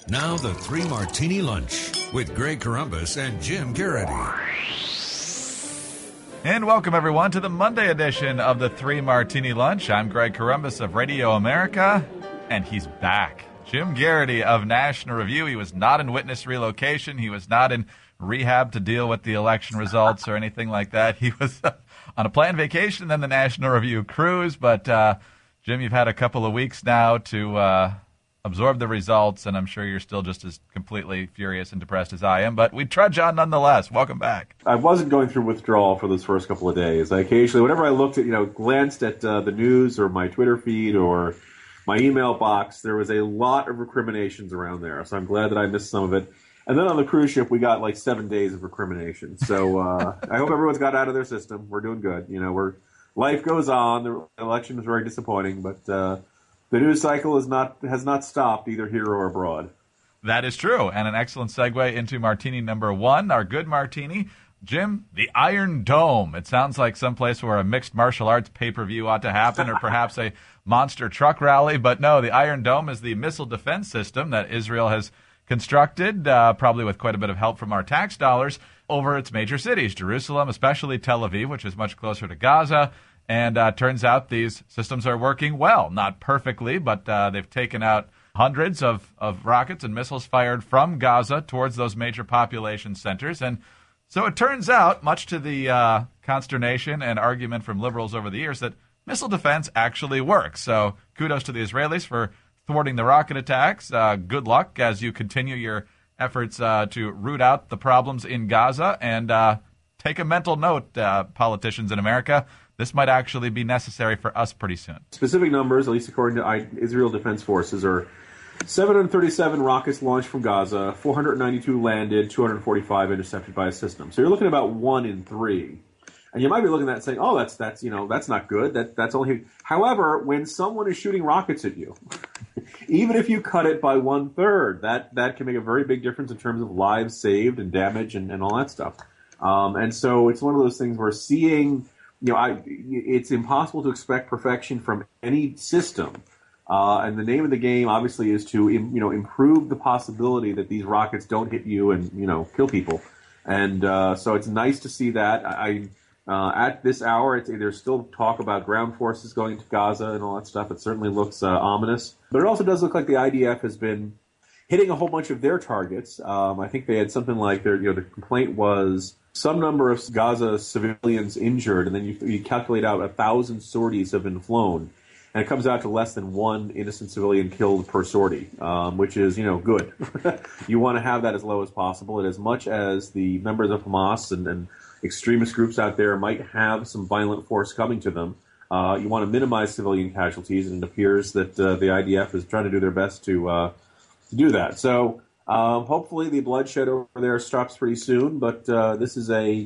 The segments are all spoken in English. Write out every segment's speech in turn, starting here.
Now the Three Martini Lunch with Greg Corombos and Jim Garrity. And welcome, everyone, to the Monday edition of the Three Martini Lunch. I'm Greg Corombos of Radio America, and he's back. Jim Garrity of National Review. He was not in witness relocation. He was not in rehab to deal with the election results or anything like that. He was on a planned vacation, then the National Review cruise. But, Jim, you've had a couple of weeks now to absorb the results, and I'm sure you're still just as completely furious and depressed as I am, but we trudge on nonetheless. Welcome back. I wasn't going through withdrawal for those first couple of days. I occasionally, whenever I looked at, glanced at the news or my Twitter feed or my email box, there was a lot of recriminations around there, so I'm glad that I missed some of it. And then on the cruise ship, we got like 7 days of recrimination. So I hope everyone's got out of their system. We're doing good. Life goes on. The election was very disappointing, but the news cycle has not stopped either here or abroad. That is true, and an excellent segue into martini number one, our good martini. Jim, the Iron Dome. It sounds like someplace where a mixed martial arts pay-per-view ought to happen, or perhaps a monster truck rally. But no, the Iron Dome is the missile defense system that Israel has constructed, probably with quite a bit of help from our tax dollars, over its major cities, Jerusalem, especially Tel Aviv, which is much closer to Gaza. And turns out these systems are working well. Not perfectly, but they've taken out hundreds of rockets and missiles fired from Gaza towards those major population centers. And so it turns out, much to the consternation and argument from liberals over the years, that missile defense actually works. So kudos to the Israelis for thwarting the rocket attacks. Good luck as you continue your efforts to root out the problems in Gaza. And take a mental note, politicians in America. This might actually be necessary for us pretty soon. Specific numbers, at least according to Israel Defense Forces, are 737 rockets launched from Gaza, 492 landed, 245 intercepted by a system. So you're looking at about 1 in 3. And you might be looking at that and saying, oh, that's not good. That's only. However, when someone is shooting rockets at you, even if you cut it by 1/3, that can make a very big difference in terms of lives saved and damage and all that stuff. And so it's one of those things where seeing. It's impossible to expect perfection from any system, and the name of the game obviously is to improve the possibility that these rockets don't hit you and kill people, and so it's nice to see that. At this hour, there's still talk about ground forces going to Gaza and all that stuff. It certainly looks ominous, but it also does look like the IDF has been hitting a whole bunch of their targets. I think they had something like the complaint was some number of Gaza civilians injured, and then you calculate out 1,000 sorties have been flown, and it comes out to less than one innocent civilian killed per sortie, which is, good. You want to have that as low as possible, and as much as the members of Hamas and extremist groups out there might have some violent force coming to them, you want to minimize civilian casualties, and it appears that the IDF is trying to do their best to do that. So hopefully the bloodshed over there stops pretty soon, but this is a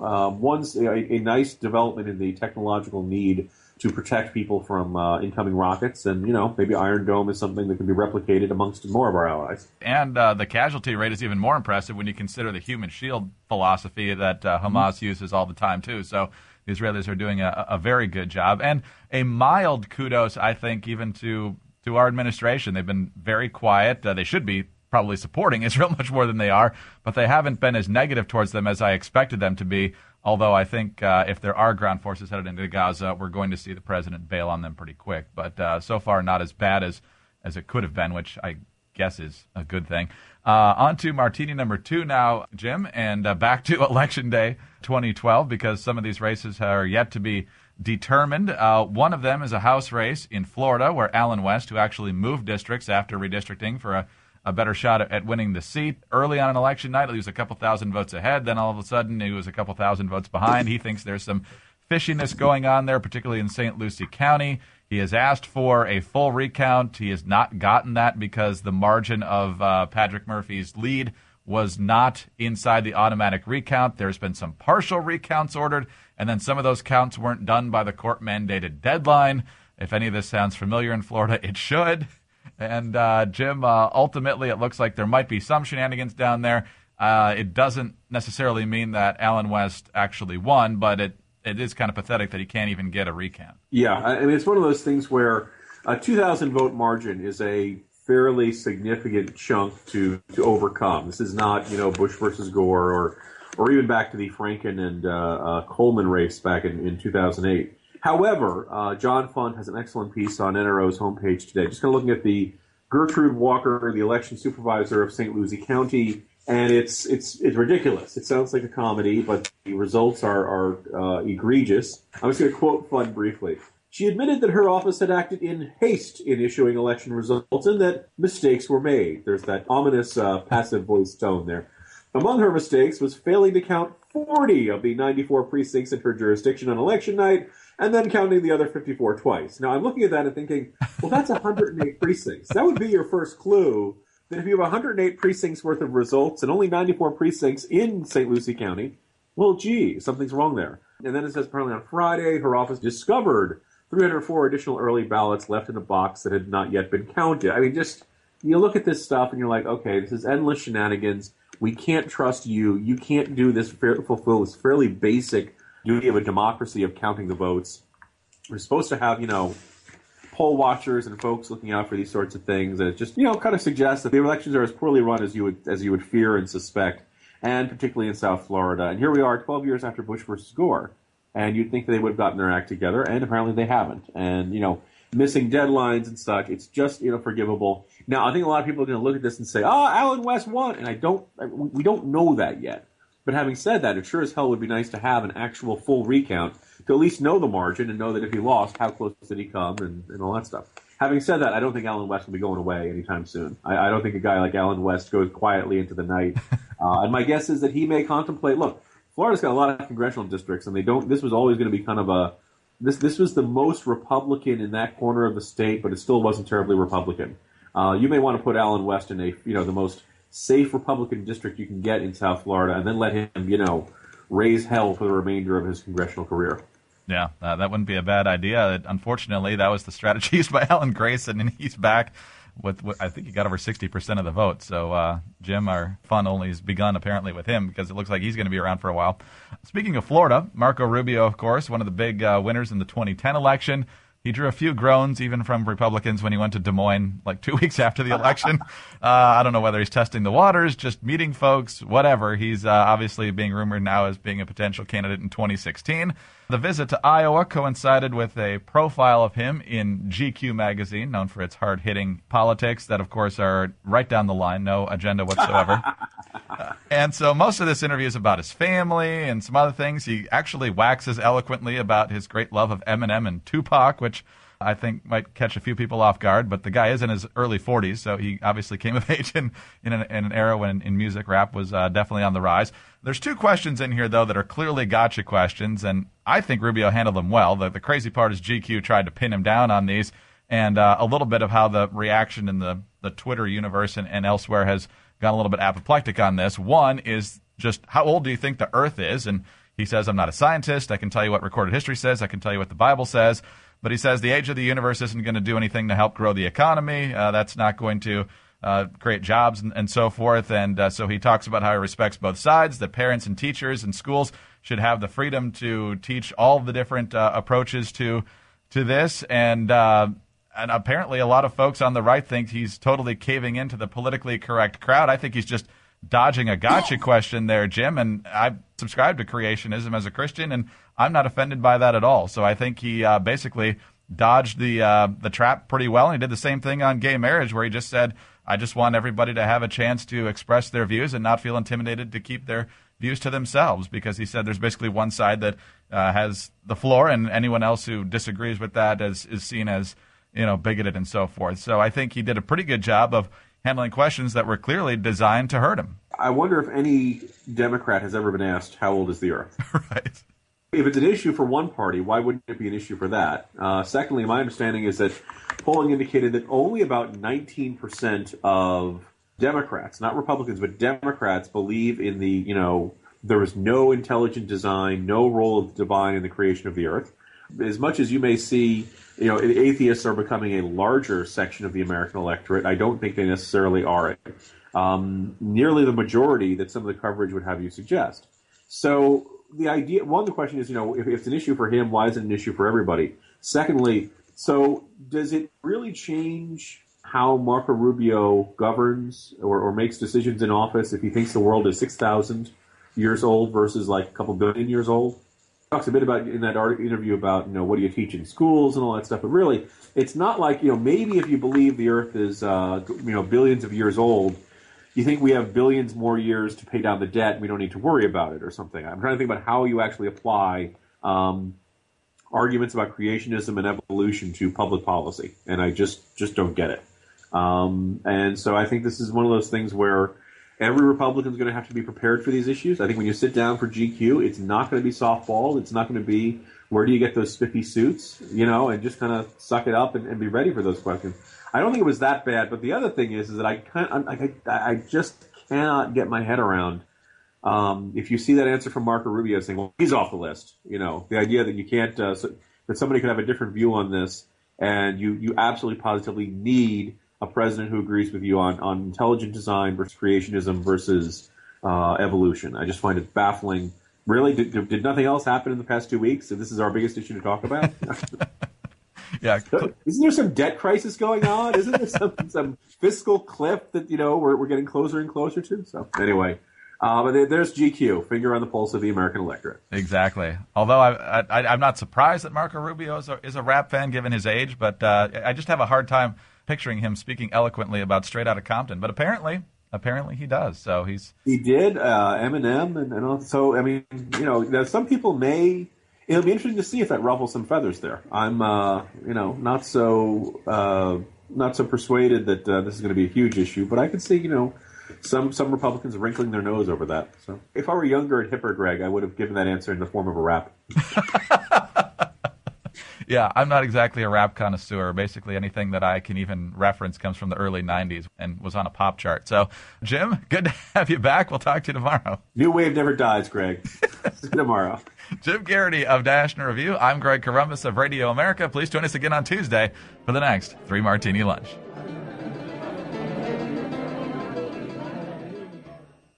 nice development in the technological need to protect people from incoming rockets, and maybe Iron Dome is something that can be replicated amongst more of our allies. And the casualty rate is even more impressive when you consider the human shield philosophy that Hamas uses all the time too. So the Israelis are doing a very good job, and a mild kudos, I think, even to our administration. They've been very quiet. They should be probably supporting Israel much more than they are, but they haven't been as negative towards them as I expected them to be, although I think if there are ground forces headed into Gaza, we're going to see the president bail on them pretty quick. But so far, not as bad as it could have been, which I guess is a good thing. On to martini number two now, Jim, and back to Election Day 2012, because some of these races are yet to be determined. One of them is a House race in Florida where Allen West, who actually moved districts after redistricting for a better shot at winning the seat. Early on an election night, he was a couple thousand votes ahead. Then all of a sudden, he was a couple thousand votes behind. He thinks there's some fishiness going on there, particularly in St. Lucie County. He has asked for a full recount. He has not gotten that because the margin of Patrick Murphy's lead was not inside the automatic recount. There's been some partial recounts ordered, and then some of those counts weren't done by the court-mandated deadline. If any of this sounds familiar in Florida, it should. And, Jim, ultimately it looks like there might be some shenanigans down there. It doesn't necessarily mean that Allen West actually won, but it is kind of pathetic that he can't even get a recount. Yeah, I mean, it's one of those things where a 2,000 vote margin is a fairly significant chunk to overcome. This is not, Bush versus Gore or even back to the Franken and Coleman race back in 2008. However, John Fund has an excellent piece on NRO's homepage today. Just kind of looking at the Gertrude Walker, the election supervisor of St. Lucie County, and it's ridiculous. It sounds like a comedy, but the results are egregious. I'm just going to quote Fund briefly. She admitted that her office had acted in haste in issuing election results and that mistakes were made. There's that ominous passive voice tone there. Among her mistakes was failing to count 40 of the 94 precincts in her jurisdiction on election night and then counting the other 54 twice. Now, I'm looking at that and thinking, well, that's 108 precincts. That would be your first clue that if you have 108 precincts worth of results and only 94 precincts in St. Lucie County, well, gee, something's wrong there. And then it says apparently on Friday, her office discovered 304 additional early ballots left in a box that had not yet been counted. I mean, just, you look at this stuff and you're like, okay, this is endless shenanigans. We can't trust you. You can't do this, fulfill this fairly basic duty of a democracy of counting the votes. We're supposed to have, poll watchers and folks looking out for these sorts of things. And it just, kind of suggests that the elections are as poorly run as you would fear and suspect, and particularly in South Florida. And here we are 12 years after Bush versus Gore. And you'd think that they would have gotten their act together, and apparently they haven't. And, missing deadlines and such, it's just, forgivable. Now, I think a lot of people are going to look at this and say, Allen West won. And we don't know that yet. But having said that, it sure as hell would be nice to have an actual full recount to at least know the margin and know that if he lost, how close did he come and all that stuff. Having said that, I don't think Allen West will be going away anytime soon. I don't think a guy like Allen West goes quietly into the night. And my guess is that he may contemplate, look, Florida's got a lot of congressional districts, and this was always going to be kind of this was the most Republican in that corner of the state, but it still wasn't terribly Republican. You may want to put Allen West in the most safe Republican district you can get in South Florida, and then let him, raise hell for the remainder of his congressional career. Yeah, that wouldn't be a bad idea. Unfortunately, that was the strategy used by Alan Grayson, and he's back with I think he got over 60% of the vote. So, Jim, our fun only has begun apparently with him because it looks like he's going to be around for a while. Speaking of Florida, Marco Rubio, of course, one of the big winners in the 2010 election. He drew a few groans even from Republicans when he went to Des Moines like 2 weeks after the election. I don't know whether he's testing the waters, just meeting folks, whatever. He's obviously being rumored now as being a potential candidate in 2016. The visit to Iowa coincided with a profile of him in GQ magazine, known for its hard-hitting politics that, of course, are right down the line, no agenda whatsoever. And so most of this interview is about his family and some other things. He actually waxes eloquently about his great love of Eminem and Tupac, which I think might catch a few people off guard. But the guy is in his early 40s, so he obviously came of age in an era when in music rap was definitely on the rise. There's two questions in here, though, that are clearly gotcha questions, and I think Rubio handled them well. The crazy part is GQ tried to pin him down on these, and a little bit of how the reaction in the Twitter universe and elsewhere has gone a little bit apoplectic on this. One is just, how old do you think the Earth is? And he says, I'm not a scientist. I can tell you what recorded history says. I can tell you what the Bible says. But he says the age of the universe isn't going to do anything to help grow the economy. That's not going to create jobs and so forth. And so he talks about how he respects both sides, that parents and teachers and schools should have the freedom to teach all the different approaches to this. And apparently a lot of folks on the right think he's totally caving into the politically correct crowd. I think he's just dodging a gotcha question there, Jim. And I subscribe to creationism as a Christian, and I'm not offended by that at all. So I think he basically dodged the trap pretty well. And he did the same thing on gay marriage, where he just said, I just want everybody to have a chance to express their views and not feel intimidated to keep their views to themselves, because he said there's basically one side that has the floor, and anyone else who disagrees with that is seen as bigoted and so forth. So I think he did a pretty good job of handling questions that were clearly designed to hurt him. I wonder if any Democrat has ever been asked, how old is the Earth? Right. If it's an issue for one party, why wouldn't it be an issue for that? Secondly, my understanding is that polling indicated that only about 19% of Democrats, not Republicans, but Democrats, believe in there is no intelligent design, no role of the divine in the creation of the Earth. As much as you may see, atheists are becoming a larger section of the American electorate, I don't think they necessarily are nearly the majority that some of the coverage would have you suggest. So the question is, if it's an issue for him, why is it an issue for everybody? Secondly, so does it really change how Marco Rubio governs or makes decisions in office if he thinks the world is 6,000 years old versus like a couple billion years old. He talks a bit about in that interview about, what do you teach in schools and all that stuff. But really, it's not like, maybe if you believe the Earth is, billions of years old, you think we have billions more years to pay down the debt and we don't need to worry about it or something. I'm trying to think about how you actually apply arguments about creationism and evolution to public policy, and I just don't get it. And so I think this is one of those things where every Republican is going to have to be prepared for these issues. I think when you sit down for GQ, it's not going to be softball. It's not going to be where do you get those spiffy suits, and just kind of suck it up and be ready for those questions. I don't think it was that bad, but the other thing is that I just cannot get my head around. If you see that answer from Marco Rubio saying, well, he's off the list, the idea that you can't, that somebody could have a different view on this, and you absolutely positively need a president who agrees with you on intelligent design versus creationism versus evolution. I just find it baffling. Really, did nothing else happen in the past 2 weeks? So this is our biggest issue to talk about? Yeah. Isn't there some debt crisis going on? Isn't there some fiscal cliff that, we're getting closer and closer to? So anyway. But there's GQ, finger on the pulse of the American electorate. Exactly. Although I'm not surprised that Marco Rubio is a rap fan given his age, but I just have a hard time picturing him speaking eloquently about Straight Outta Compton. But apparently he does. So he did Eminem and all. So I mean, some people may. It'll be interesting to see if that ruffles some feathers there. I'm not so persuaded that this is going to be a huge issue, but I could see some Republicans wrinkling their nose over that. So if I were younger and hipper, Greg, I would have given that answer in the form of a rap. Yeah, I'm not exactly a rap connoisseur. Basically, anything that I can even reference comes from the early 90s and was on a pop chart. So, Jim, good to have you back. We'll talk to you tomorrow. New wave never dies, Greg. See you tomorrow. Jim Garrity of National Review. I'm Greg Corombos of Radio America. Please join us again on Tuesday for the next 3 Martini Lunch.